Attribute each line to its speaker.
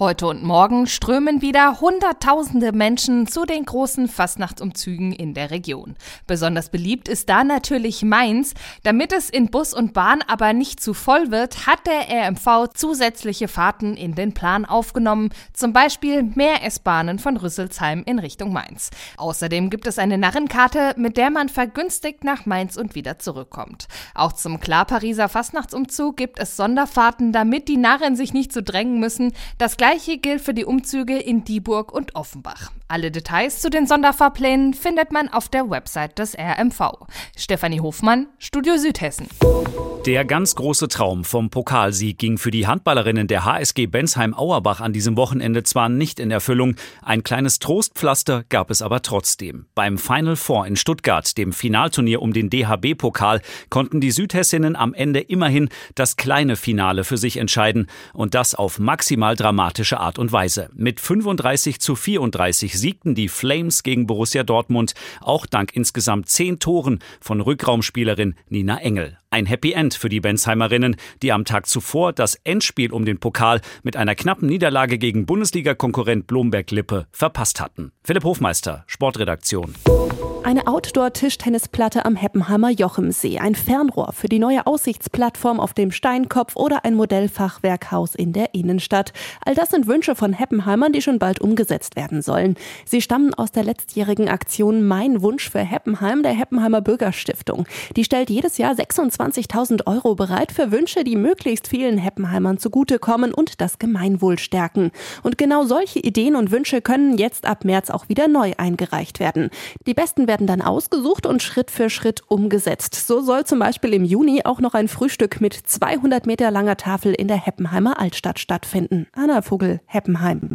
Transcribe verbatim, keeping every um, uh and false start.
Speaker 1: Heute und morgen strömen wieder Hunderttausende Menschen zu den großen Fastnachtsumzügen in der Region. Besonders beliebt ist da natürlich Mainz. Damit es in Bus und Bahn aber nicht zu voll wird, hat der R M V zusätzliche Fahrten in den Plan aufgenommen. Zum Beispiel mehr S-Bahnen von Rüsselsheim in Richtung Mainz. Außerdem gibt es eine Narrenkarte, mit der man vergünstigt nach Mainz und wieder zurückkommt. Auch zum Klar-Pariser Fastnachtsumzug gibt es Sonderfahrten, damit die Narren sich nicht so drängen müssen. Das Gleiche gilt für die Umzüge in Dieburg und Offenbach. Alle Details zu den Sonderfahrplänen findet man auf der Website des R M V. Stefanie Hofmann, Studio Südhessen.
Speaker 2: Der ganz große Traum vom Pokalsieg ging für die Handballerinnen der H S G Bensheim-Auerbach an diesem Wochenende zwar nicht in Erfüllung, ein kleines Trostpflaster gab es aber trotzdem. Beim Final Four in Stuttgart, dem Finalturnier um den D H B-Pokal, konnten die Südhessinnen am Ende immerhin das kleine Finale für sich entscheiden und das auf maximal dramatische Art und Weise. Mit fünfunddreißig zu vierunddreißig siegten die Flames gegen Borussia Dortmund, auch dank insgesamt zehn Toren von Rückraumspielerin Nina Engel. Ein Happy End für die Bensheimerinnen, die am Tag zuvor das Endspiel um den Pokal mit einer knappen Niederlage gegen Bundesliga-Konkurrent Blomberg-Lippe verpasst hatten. Philipp Hofmeister, Sportredaktion.
Speaker 3: Eine Outdoor-Tischtennisplatte am Heppenheimer Jochemsee, ein Fernrohr für die neue Aussichtsplattform auf dem Steinkopf oder ein Modellfachwerkhaus in der Innenstadt. All das sind Wünsche von Heppenheimern, die schon bald umgesetzt werden sollen. Sie stammen aus der letztjährigen Aktion Mein Wunsch für Heppenheim der Heppenheimer Bürgerstiftung. Die stellt jedes Jahr sechsundzwanzigtausend Euro bereit für Wünsche, die möglichst vielen Heppenheimern zugutekommen und das Gemeinwohl stärken. Und genau solche Ideen und Wünsche können jetzt ab März auch wieder neu eingereicht werden. Die besten werden dann ausgesucht und Schritt für Schritt umgesetzt. So soll zum Beispiel im Juni auch noch ein Frühstück mit zweihundert Meter langer Tafel in der Heppenheimer Altstadt stattfinden. Anna Vogel, Heppenheim.